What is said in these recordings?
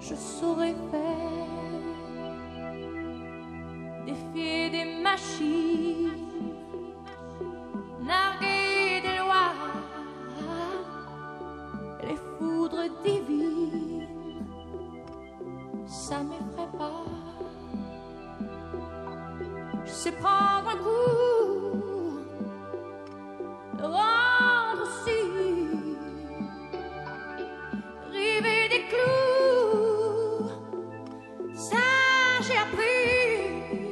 je saurais faire défier des machines, narguer des lois, les foudres divines, ça m'effraie pas. Je sais prendre un coup, le rendre aussi, river des clous, ça j'ai appris.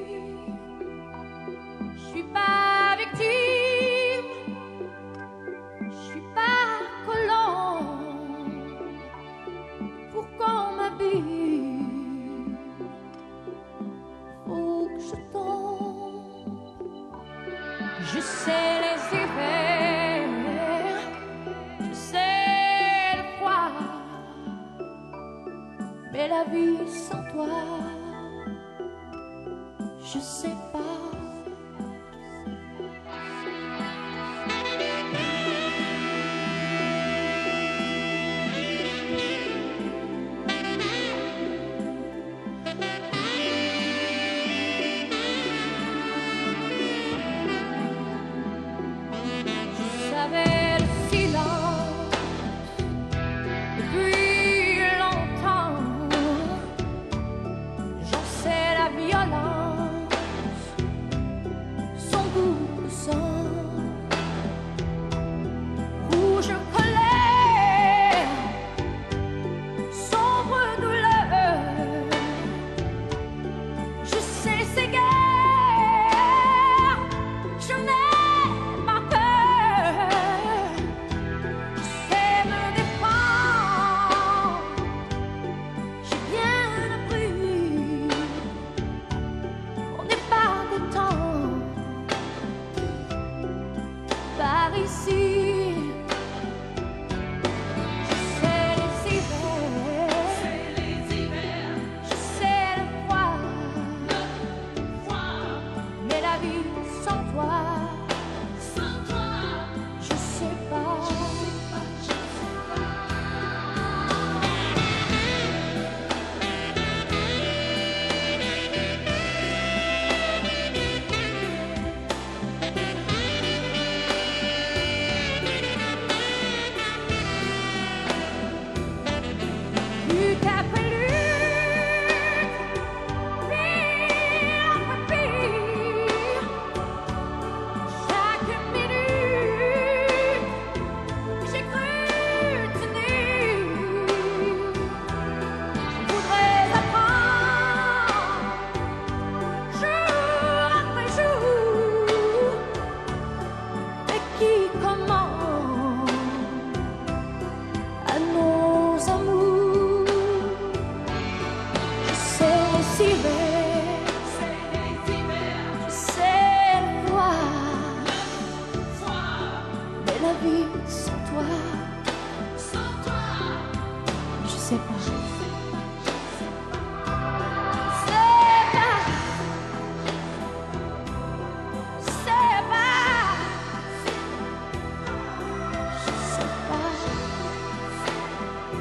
Je suis pas victime, je suis pas colombe pour qu'on m'habille. Faut que je tombe. Je sais les hivers, je sais le froid, mais la vie sans toi, je sais pas. J'avais le silence depuis longtemps, j'en sais la violence, son goût de sang, rouge colère, sombre douleur, je sais ces guerres, je n'ai pas peur, je sais me défendre, j'ai bien appris, on n'est pas content par ici. Je sais les hivers, je sais le froid, mais la vie sans toi, je sais pas. Lutte après lutte, pire après pire, chaque minute, j'ai cru tenir. Je voudrais apprendre, jour après jour, mais qui commande à nos amours. Je sais les hivers, je sais le froid, mais la vie sans toi, je sais pas. C'est pas, c'est pas, je sais pas.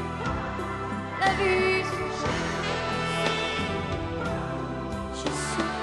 La vie, je sais